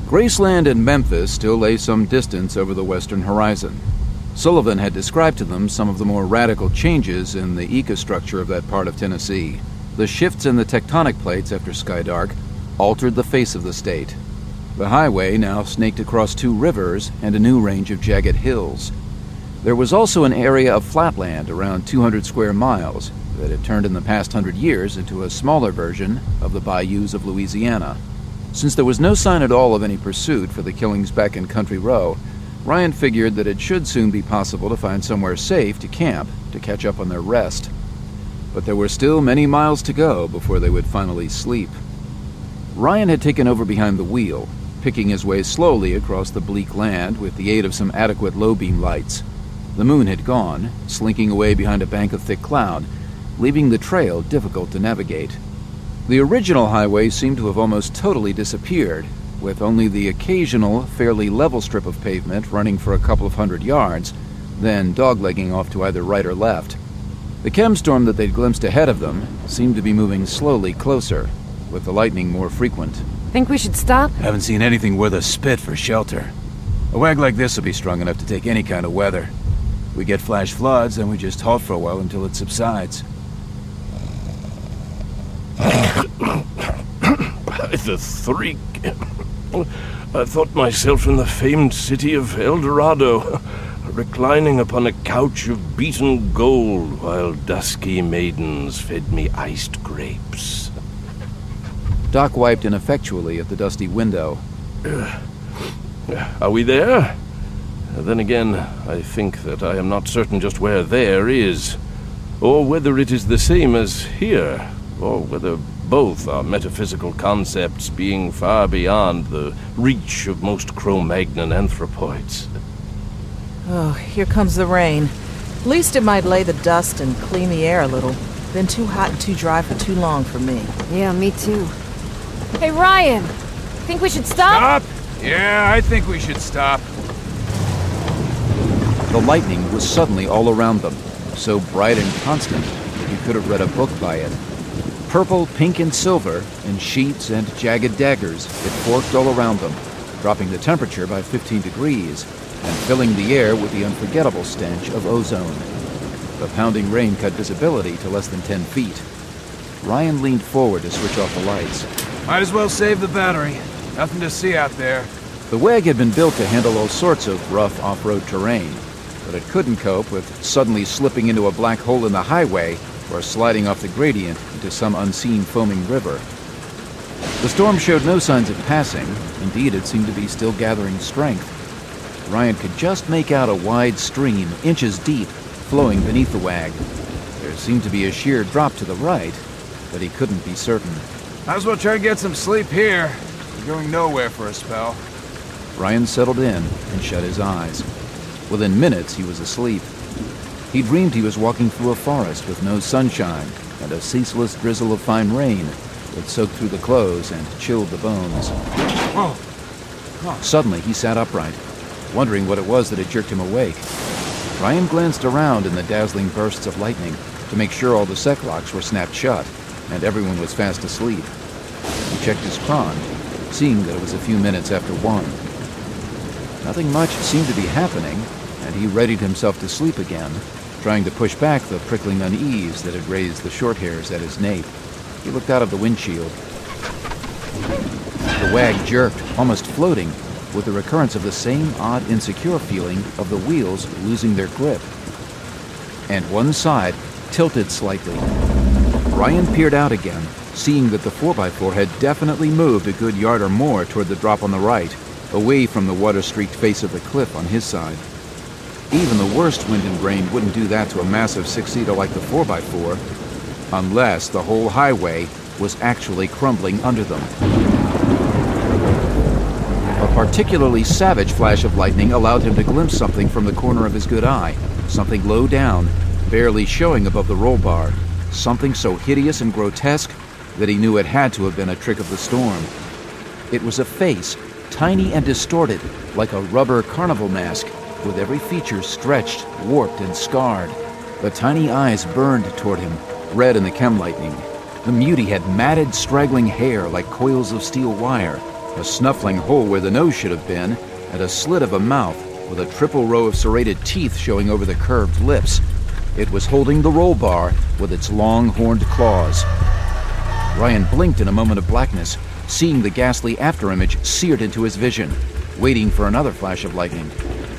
Graceland and Memphis still lay some distance over the western horizon. Sullivan had described to them some of the more radical changes in the ecostructure of that part of Tennessee. The shifts in the tectonic plates after Skydark altered the face of the state. The highway now snaked across 2 rivers and a new range of jagged hills. There was also an area of flatland around 200 square miles that had turned in the past 100 years into a smaller version of the bayous of Louisiana. Since there was no sign at all of any pursuit for the killings back in Country Row, Ryan figured that it should soon be possible to find somewhere safe to camp to catch up on their rest. But there were still many miles to go before they would finally sleep. Ryan had taken over behind the wheel, picking his way slowly across the bleak land with the aid of some adequate low-beam lights. The moon had gone, slinking away behind a bank of thick cloud, leaving the trail difficult to navigate. The original highway seemed to have almost totally disappeared, with only the occasional, fairly level strip of pavement running for a couple of 100 yards, then doglegging off to either right or left. The chemstorm that they'd glimpsed ahead of them seemed to be moving slowly closer, with the lightning more frequent. Think we should stop? Haven't seen anything worth a spit for shelter. A wag like this will be strong enough to take any kind of weather. We get flash floods, then we just halt for a while until it subsides. By the Threek. I thought myself in the famed city of El Dorado, reclining upon a couch of beaten gold while dusky maidens fed me iced grapes. Doc wiped ineffectually at the dusty window. Are we there? Then again, I think that I am not certain just where there is, or whether it is the same as here, or whether both are metaphysical concepts being far beyond the reach of most Cro-Magnon anthropoids. Oh, here comes the rain. At least it might lay the dust and clean the air a little. Been too hot and too dry for too long for me. Yeah, me too. Hey, Ryan! Think we should stop? Stop? Yeah, I think we should stop. The lightning was suddenly all around them, so bright and constant that you could have read a book by it. Purple, pink, and silver, in sheets and jagged daggers, it forked all around them, dropping the temperature by 15 degrees and filling the air with the unforgettable stench of ozone. The pounding rain cut visibility to less than 10 feet. Ryan leaned forward to switch off the lights. Might as well save the battery. Nothing to see out there. The wag had been built to handle all sorts of rough off-road terrain, but it couldn't cope with suddenly slipping into a black hole in the highway or sliding off the gradient into some unseen foaming river. The storm showed no signs of passing. Indeed, it seemed to be still gathering strength. Ryan could just make out a wide stream, inches deep, flowing beneath the wag. There seemed to be a sheer drop to the right, but he couldn't be certain. Might as well try to get some sleep here. We're going nowhere for a spell. Ryan settled in and shut his eyes. Within minutes, he was asleep. He dreamed he was walking through a forest with no sunshine and a ceaseless drizzle of fine rain that soaked through the clothes and chilled the bones. Whoa. Suddenly, he sat upright, wondering what it was that had jerked him awake. Ryan glanced around in the dazzling bursts of lightning to make sure all the sec locks were snapped shut and everyone was fast asleep. He checked his chron, seeing that it was a few minutes after 1. Nothing much seemed to be happening, and he readied himself to sleep again, trying to push back the prickling unease that had raised the short hairs at his nape. He looked out of the windshield. The wag jerked, almost floating, with the recurrence of the same odd, insecure feeling of the wheels losing their grip. And one side tilted slightly. Ryan peered out again, seeing that the 4x4 had definitely moved a good yard or more toward the drop on the right, away from the water-streaked face of the cliff on his side. Even the worst wind and rain wouldn't do that to a massive six-seater like the 4x4, unless the whole highway was actually crumbling under them. A particularly savage flash of lightning allowed him to glimpse something from the corner of his good eye, something low down, barely showing above the roll bar, something so hideous and grotesque that he knew it had to have been a trick of the storm. It was a face, tiny and distorted, like a rubber carnival mask, with every feature stretched, warped, and scarred. The tiny eyes burned toward him, red in the chem lightning. The mutie had matted, straggling hair like coils of steel wire, a snuffling hole where the nose should have been, and a slit of a mouth with a triple row of serrated teeth showing over the curved lips. It was holding the roll bar with its long, horned claws. Ryan blinked in a moment of blackness, seeing the ghastly afterimage seared into his vision, waiting for another flash of lightning.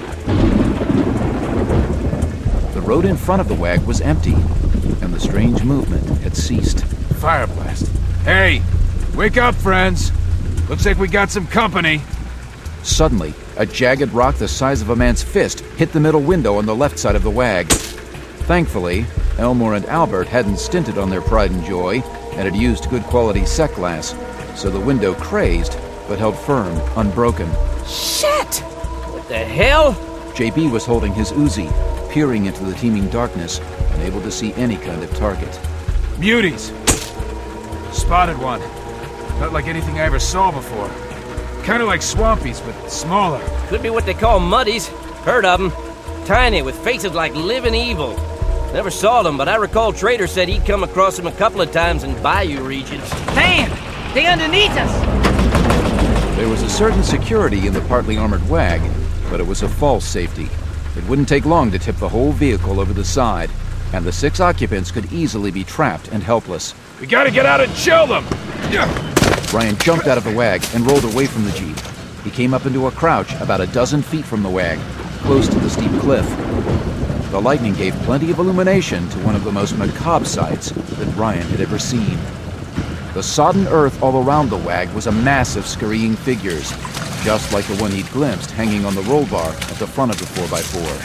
The road in front of the wag was empty, and the strange movement had ceased. Fire blast. Hey, wake up, friends. Looks like we got some company. Suddenly, a jagged rock the size of a man's fist hit the middle window on the left side of the wag. Thankfully, Elmore and Albert hadn't stinted on their pride and joy and had used good quality sec glass, so the window crazed but held firm, unbroken. Shit! What the hell? JB was holding his Uzi, peering into the teeming darkness, unable to see any kind of target. Muties. Spotted one. Not like anything I ever saw before. Kind of like swampies, but smaller. Could be what they call muddies. Heard of them. Tiny, with faces like living evil. Never saw them, but I recall Trader said he'd come across them a couple of times in bayou regions. Man, they underneath us! There was a certain security in the partly armored wag, but it was a false safety. It wouldn't take long to tip the whole vehicle over the side, and the 6 occupants could easily be trapped and helpless. We gotta get out and chill them! Ryan jumped out of the wag and rolled away from the Jeep. He came up into a crouch about a dozen feet from the wag, close to the steep cliff. The lightning gave plenty of illumination to one of the most macabre sights that Ryan had ever seen. The sodden earth all around the wag was a mass of scurrying figures, just like the one he'd glimpsed hanging on the roll bar at the front of the 4x4.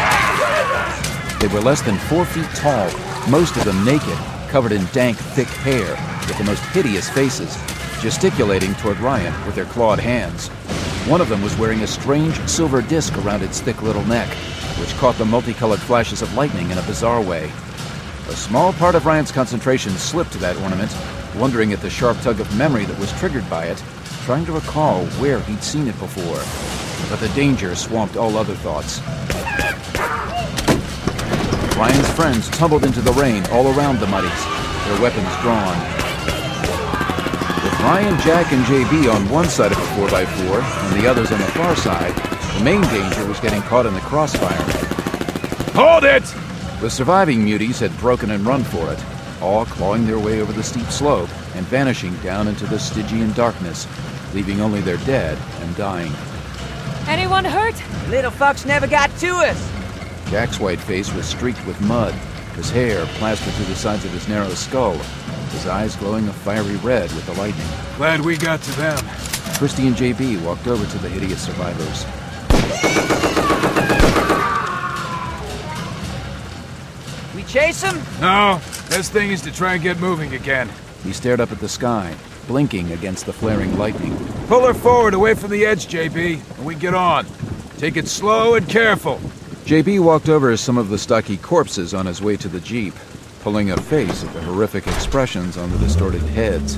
They were less than 4 feet tall, most of them naked, covered in dank, thick hair, with the most hideous faces, gesticulating toward Ryan with their clawed hands. One of them was wearing a strange silver disc around its thick little neck, which caught the multicolored flashes of lightning in a bizarre way. A small part of Ryan's concentration slipped to that ornament, wondering at the sharp tug of memory that was triggered by it, trying to recall where he'd seen it before. But the danger swamped all other thoughts. Ryan's friends tumbled into the rain all around the Muddies, their weapons drawn. With Ryan, Jack, and JB on one side of the 4x4 and the others on the far side, the main danger was getting caught in the crossfire. Hold it! The surviving muties had broken and run for it, all clawing their way over the steep slope and vanishing down into the Stygian darkness, leaving only their dead and dying. Anyone hurt? Little fucks never got to us. Jack's white face was streaked with mud, his hair plastered to the sides of his narrow skull, his eyes glowing a fiery red with the lightning. Glad we got to them. Christy and JB walked over to the hideous survivors. We chase them? No, best thing is to try and get moving again. He stared up at the sky, blinking against the flaring lightning. Pull her forward away from the edge, JB, and we get on. Take it slow and careful. JB walked over some of the stocky corpses on his way to the Jeep, pulling a face at the horrific expressions on the distorted heads.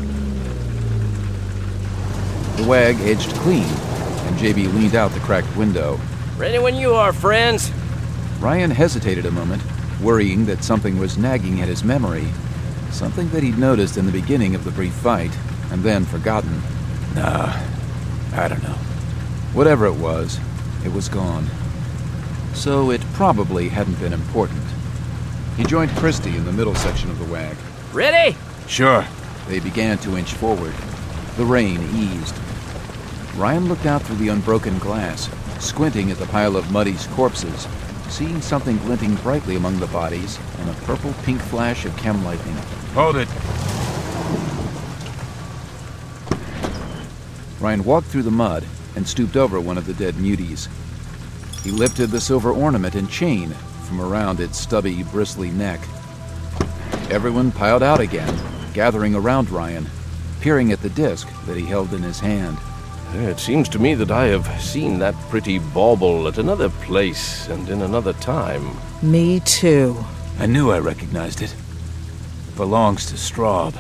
The wag edged clean, and JB leaned out the cracked window. Ready when you are, friends. Ryan hesitated a moment, worrying that something was nagging at his memory, something that he'd noticed in the beginning of the brief fight, and then forgotten. Nah, I don't know. Whatever it was gone. So it probably hadn't been important. He joined Christy in the middle section of the wag. Ready? Sure. They began to inch forward. The rain eased. Ryan looked out through the unbroken glass, squinting at the pile of Muddy's corpses, seeing something glinting brightly among the bodies and a purple-pink flash of chem lightning. Hold it. Ryan walked through the mud and stooped over one of the dead muties. He lifted the silver ornament and chain from around its stubby, bristly neck. Everyone piled out again, gathering around Ryan, peering at the disc that he held in his hand. It seems to me that I have seen that pretty bauble at another place and in another time. Me too. I knew I recognized it. It belongs to Straub.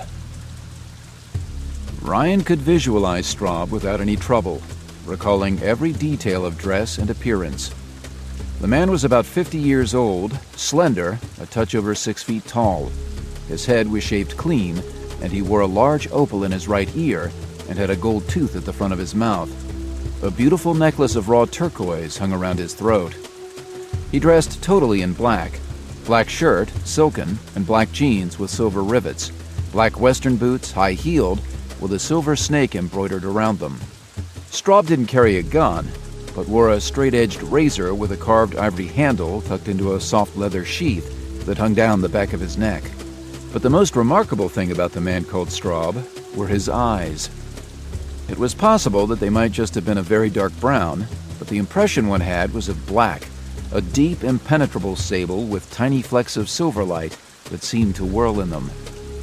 Ryan could visualize Straub without any trouble, recalling every detail of dress and appearance. The man was about 50 years old, slender, a touch over 6 feet tall. His head was shaved clean, and he wore a large opal in his right ear and had a gold tooth at the front of his mouth. A beautiful necklace of raw turquoise hung around his throat. He dressed totally in black. Black shirt, silken, and black jeans with silver rivets. Black western boots, high-heeled, with a silver snake embroidered around them. Straub didn't carry a gun, but wore a straight-edged razor with a carved ivory handle tucked into a soft leather sheath that hung down the back of his neck. But the most remarkable thing about the man called Straub were his eyes. It was possible that they might just have been a very dark brown, but the impression one had was of black, a deep, impenetrable sable with tiny flecks of silver light that seemed to whirl in them.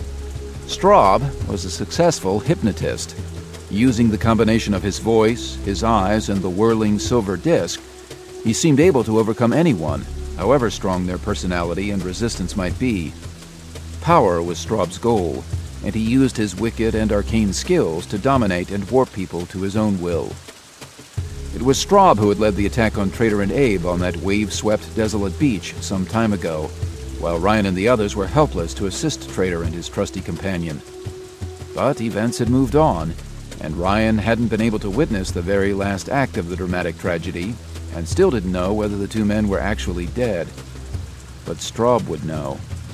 Straub was a successful hypnotist. Using the combination of his voice, his eyes, and the whirling silver disc, he seemed able to overcome anyone, however strong their personality and resistance might be. Power was Straub's goal, and he used his wicked and arcane skills to dominate and warp people to his own will. It was Straub who had led the attack on Trader and Abe on that wave-swept, desolate beach some time ago, while Ryan and the others were helpless to assist Trader and his trusty companion. But events had moved on, and Ryan hadn't been able to witness the very last act of the dramatic tragedy, and still didn't know whether the two men were actually dead. But Straub would know.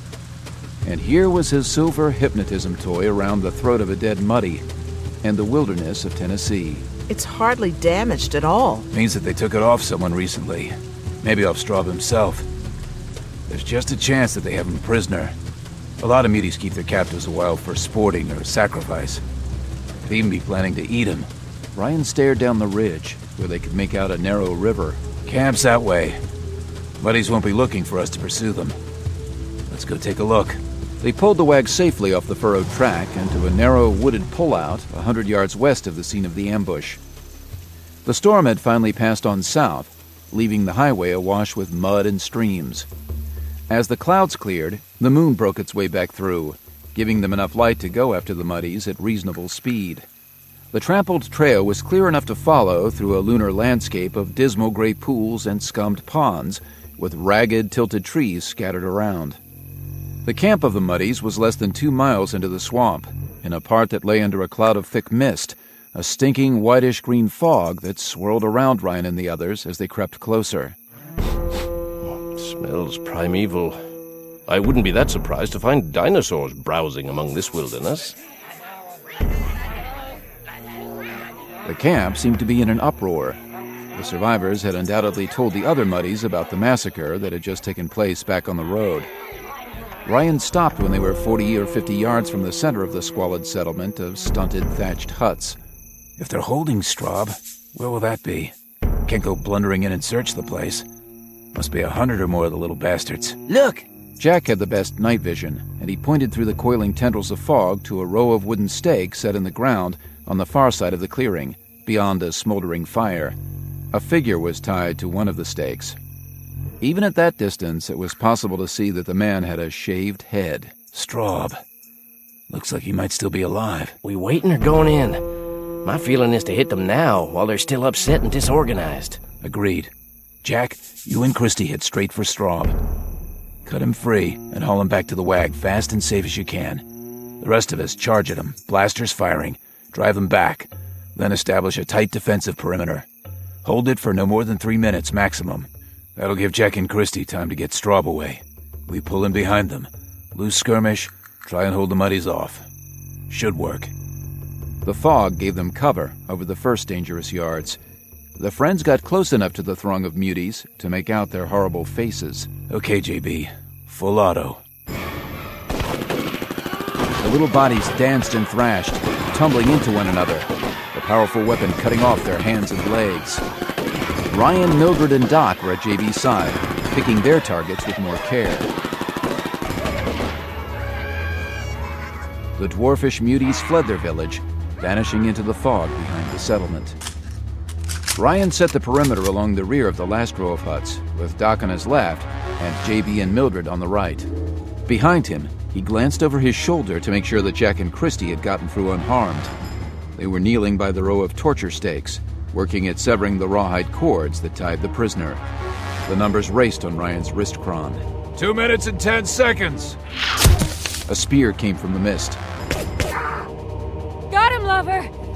And here was his silver hypnotism toy around the throat of a dead Muddy, and the wilderness of Tennessee. It's hardly damaged at all. Means that they took it off someone recently. Maybe off Straub himself. There's just a chance that they have him prisoner. A lot of muties keep their captives a while for sporting or sacrifice. Could even be planning to eat him. Ryan stared down the ridge, where they could make out a narrow river. Camp's that way. Muddies won't be looking for us to pursue them. Let's go take a look. They pulled the wag safely off the furrowed track into a narrow wooded pullout 100 yards west of the scene of the ambush. The storm had finally passed on south, leaving the highway awash with mud and streams. As the clouds cleared, the moon broke its way back through, giving them enough light to go after the Muddies at reasonable speed. The trampled trail was clear enough to follow through a lunar landscape of dismal gray pools and scummed ponds, with ragged, tilted trees scattered around. The camp of the Muddies was less than 2 miles into the swamp, in a part that lay under a cloud of thick mist, a stinking whitish-green fog that swirled around Ryan and the others as they crept closer. Smells primeval. I wouldn't be that surprised to find dinosaurs browsing among this wilderness. The camp seemed to be in an uproar. The survivors had undoubtedly told the other Muddies about the massacre that had just taken place back on the road. Ryan stopped when they were 40 or 50 yards from the center of the squalid settlement of stunted, thatched huts. If they're holding Straub, where will that be? Can't go blundering in and search the place. Must be 100 or more of the little bastards. Look! Jack had the best night vision, and he pointed through the coiling tendrils of fog to a row of wooden stakes set in the ground on the far side of the clearing, beyond a smoldering fire. A figure was tied to one of the stakes. Even at that distance, it was possible to see that the man had a shaved head. Straub. Looks like he might still be alive. We waiting or going in? My feeling is to hit them now, while they're still upset and disorganized. Agreed. Jack, you and Christie head straight for Straub. Cut him free and haul him back to the wag fast and safe as you can. The rest of us charge at him, blasters firing, drive him back, then establish a tight defensive perimeter. Hold it for no more than 3 minutes maximum. That'll give Jack and Christie time to get Straub away. We pull in behind them, lose skirmish, try and hold the Muddies off. Should work. The fog gave them cover over the first dangerous yards. The friends got close enough to the throng of muties to make out their horrible faces. Okay, JB. Full auto. The little bodies danced and thrashed, tumbling into one another, the powerful weapon cutting off their hands and legs. Ryan, Mildred, and Doc were at JB's side, picking their targets with more care. The dwarfish muties fled their village, vanishing into the fog behind the settlement. Ryan set the perimeter along the rear of the last row of huts, with Doc on his left and JB and Mildred on the right. Behind him, he glanced over his shoulder to make sure that Jack and Christie had gotten through unharmed. They were kneeling by the row of torture stakes, working at severing the rawhide cords that tied the prisoner. The numbers raced on Ryan's wrist cron. 2 minutes and 10 seconds. A spear came from the mist. Got him, lover!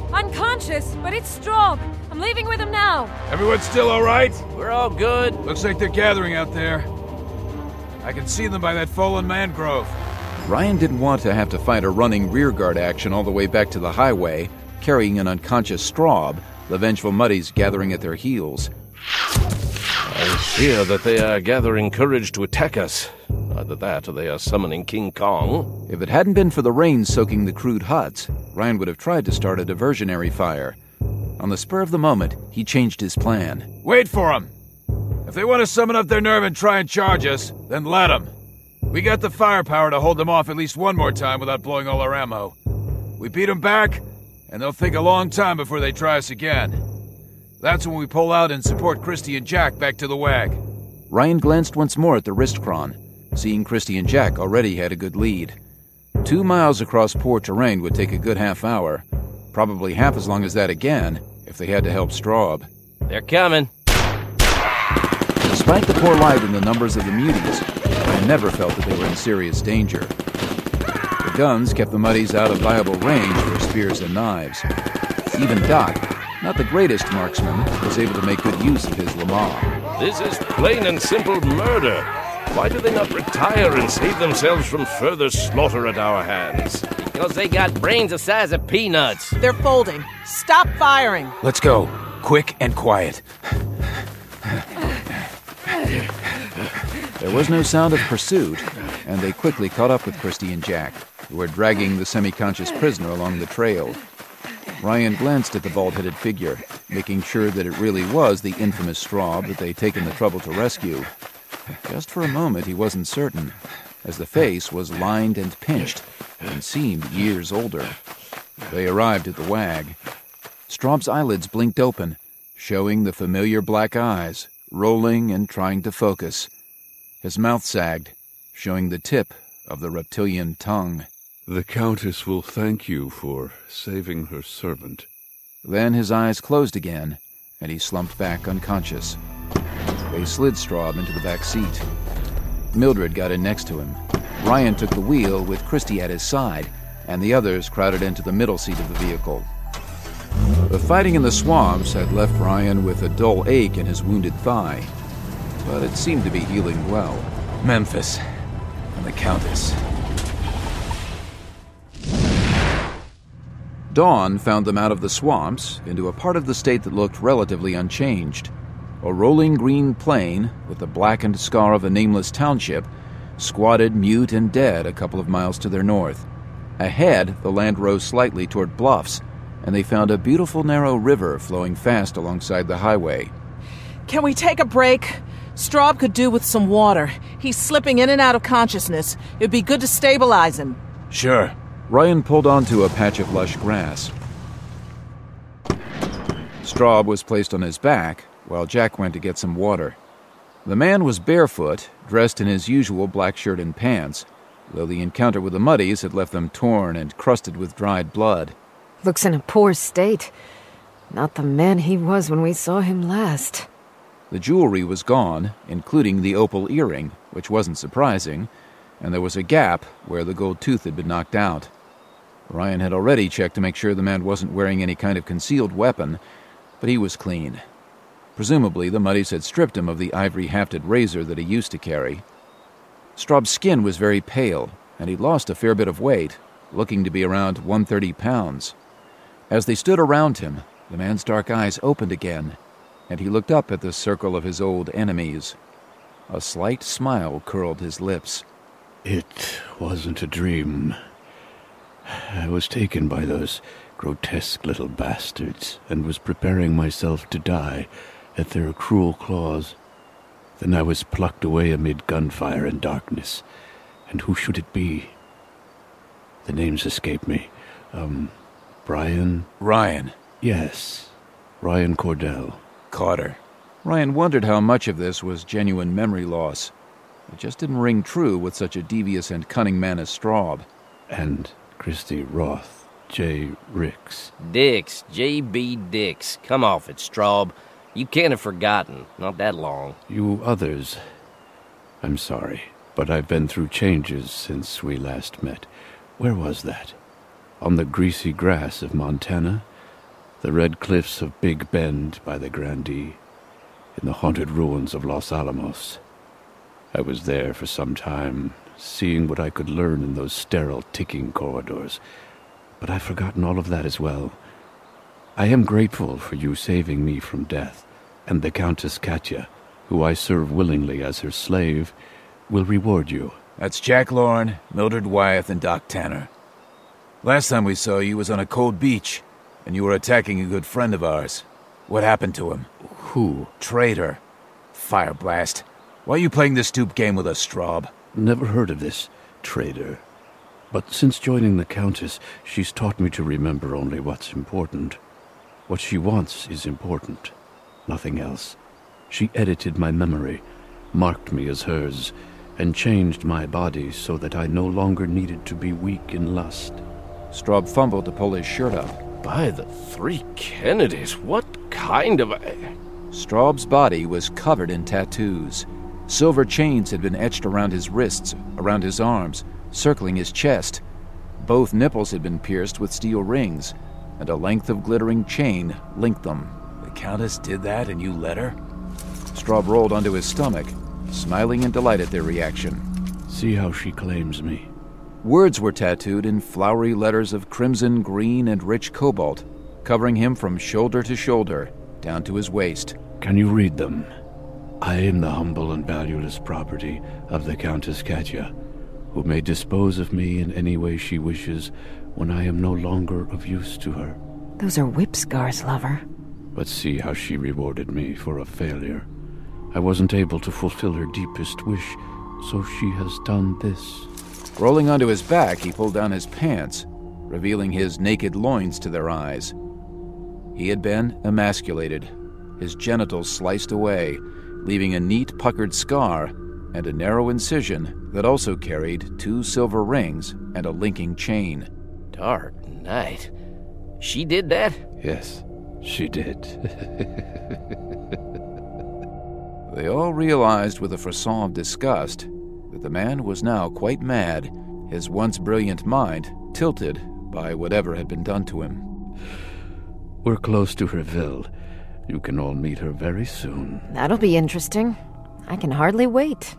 Unconscious, but it's Straub. I'm leaving with him now. Everyone still all right? We're all good. Looks like they're gathering out there. I can see them by that fallen mangrove. Ryan didn't want to have to fight a running rearguard action all the way back to the highway, carrying an unconscious Straub, the vengeful Muddies gathering at their heels. I fear that they are gathering courage to attack us. Either that or they are summoning King Kong. If it hadn't been for the rain soaking the crude huts, Ryan would have tried to start a diversionary fire. On the spur of the moment, he changed his plan. Wait for them! If they want to summon up their nerve and try and charge us, then let them. We got the firepower to hold them off at least one more time without blowing all our ammo. We beat them back, and they'll think a long time before they try us again. That's when we pull out and support Christy and Jack back to the WAG. Ryan glanced once more at the wristchron, seeing Christy and Jack already had a good lead. 2 miles across poor terrain would take a good half hour, probably half as long as that again if they had to help Straub. They're coming. Despite the poor light and the numbers of the muties, Ryan never felt that they were in serious danger. The guns kept the Muddies out of viable range for spears and knives. Even Doc, not the greatest marksman, was able to make good use of his Lamar. This is plain and simple murder. Why do they not retire and save themselves from further slaughter at our hands? Because they got brains the size of peanuts. They're folding. Stop firing. Let's go. Quick and quiet. There was no sound of pursuit, and they quickly caught up with Christy and Jack, who were dragging the semi-conscious prisoner along the trail. Ryan glanced at the bald-headed figure, making sure that it really was the infamous Straub that they'd taken the trouble to rescue. Just for a moment he wasn't certain, as the face was lined and pinched, and seemed years older. They arrived at the WAG. Straub's eyelids blinked open, showing the familiar black eyes, rolling and trying to focus. His mouth sagged, showing the tip of the reptilian tongue. The Countess will thank you for saving her servant. Then his eyes closed again, and he slumped back unconscious. They slid Straub into the back seat. Mildred got in next to him. Ryan took the wheel with Christy at his side, and the others crowded into the middle seat of the vehicle. The fighting in the swamps had left Ryan with a dull ache in his wounded thigh, but it seemed to be healing well. Memphis and the Countess. Dawn found them out of the swamps into a part of the state that looked relatively unchanged. A rolling green plain with the blackened scar of a nameless township squatted mute and dead a couple of miles to their north. Ahead, the land rose slightly toward bluffs, and they found a beautiful narrow river flowing fast alongside the highway. Can we take a break? Straub could do with some water. He's slipping in and out of consciousness. It'd be good to stabilize him. Sure. Ryan pulled onto a patch of lush grass. Straub was placed on his back, while Jack went to get some water. The man was barefoot, dressed in his usual black shirt and pants, though the encounter with the Muddies had left them torn and crusted with dried blood. Looks in a poor state. Not the man he was when we saw him last. The jewelry was gone, including the opal earring, which wasn't surprising, and there was a gap where the gold tooth had been knocked out. Ryan had already checked to make sure the man wasn't wearing any kind of concealed weapon, but he was clean. Presumably, the Muddies had stripped him of the ivory-hafted razor that he used to carry. Straub's skin was very pale, and he'd lost a fair bit of weight, looking to be around 130 pounds. As they stood around him, the man's dark eyes opened again, and he looked up at the circle of his old enemies. A slight smile curled his lips. It wasn't a dream. I was taken by those grotesque little bastards and was preparing myself to die at their cruel claws. Then I was plucked away amid gunfire and darkness. And who should it be? The names escape me. Brian? Ryan. Yes, Ryan Cordell. Carter. Ryan wondered how much of this was genuine memory loss. It just didn't ring true with such a devious and cunning man as Straub. And Christy Roth, J. Ricks. Dix, J.B. Dix. Come off it, Straub. You can't have forgotten. Not that long. You others, I'm sorry, but I've been through changes since we last met. Where was that? On the greasy grass of Montana? The red cliffs of Big Bend by the Grandee, in the haunted ruins of Los Alamos. I was there for some time, seeing what I could learn in those sterile, ticking corridors. But I've forgotten all of that as well. I am grateful for you saving me from death, and the Countess Katya, who I serve willingly as her slave, will reward you. That's Jack Lorne, Mildred Wyeth, and Doc Tanner. Last time we saw you was on a cold beach, and you were attacking a good friend of ours. What happened to him? Who? Traitor. Fireblast. Why are you playing this stoop game with us, Straub? Never heard of this traitor. But since joining the Countess, she's taught me to remember only what's important. What she wants is important. Nothing else. She edited my memory, marked me as hers, and changed my body so that I no longer needed to be weak in lust. Straub fumbled to pull his shirt up. By the three Kennedys, what kind of Straub's body was covered in tattoos. Silver chains had been etched around his wrists, around his arms, circling his chest. Both nipples had been pierced with steel rings, and a length of glittering chain linked them. The Countess did that and you let her? Straub rolled onto his stomach, smiling in delight at their reaction. See how she claims me. Words were tattooed in flowery letters of crimson, green, and rich cobalt, covering him from shoulder to shoulder, down to his waist. Can you read them? I am the humble and valueless property of the Countess Katya, who may dispose of me in any way she wishes when I am no longer of use to her. Those are whip scars, lover. But see how she rewarded me for a failure. I wasn't able to fulfill her deepest wish, so she has done this. Rolling onto his back, he pulled down his pants, revealing his naked loins to their eyes. He had been emasculated, his genitals sliced away, leaving a neat puckered scar and a narrow incision that also carried 2 silver rings and a linking chain. Dark night. She did that? Yes, she did. They all realized with a frisson of disgust that the man was now quite mad, his once brilliant mind tilted by whatever had been done to him. We're close to her ville. You can all meet her very soon. That'll be interesting. I can hardly wait.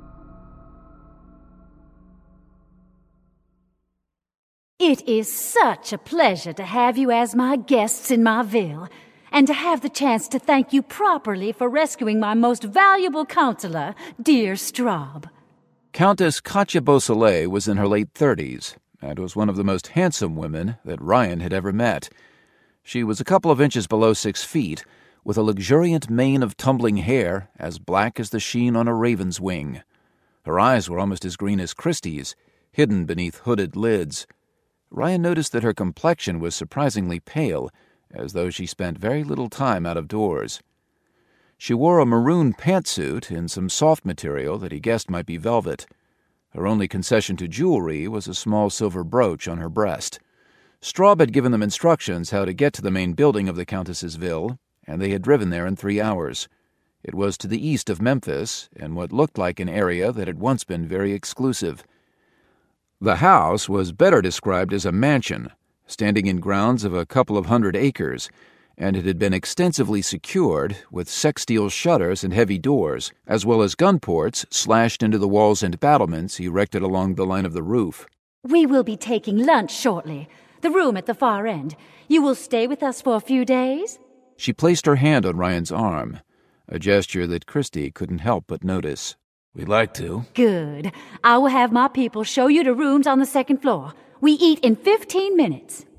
It is such a pleasure to have you as my guests in my ville, and to have the chance to thank you properly for rescuing my most valuable counselor, dear Straub. Countess Katya Beausoleil was in her late 30s, and was one of the most handsome women that Ryan had ever met. She was a couple of inches below 6 feet, with a luxuriant mane of tumbling hair as black as the sheen on a raven's wing. Her eyes were almost as green as Christie's, hidden beneath hooded lids. Ryan noticed that her complexion was surprisingly pale, as though she spent very little time out of doors. She wore a maroon pantsuit in some soft material that he guessed might be velvet. Her only concession to jewelry was a small silver brooch on her breast. Straub had given them instructions how to get to the main building of the Countess's ville, and they had driven there in 3 hours. It was to the east of Memphis, in what looked like an area that had once been very exclusive. The house was better described as a mansion, standing in grounds of a couple of 100 acres, and it had been extensively secured with sextile shutters and heavy doors, as well as gun ports slashed into the walls and battlements erected along the line of the roof. We will be taking lunch shortly. The room at the far end. You will stay with us for a few days? She placed her hand on Ryan's arm, a gesture that Christie couldn't help but notice. We'd like to. Good. I will have my people show you the rooms on the 2nd floor. We eat in 15 minutes.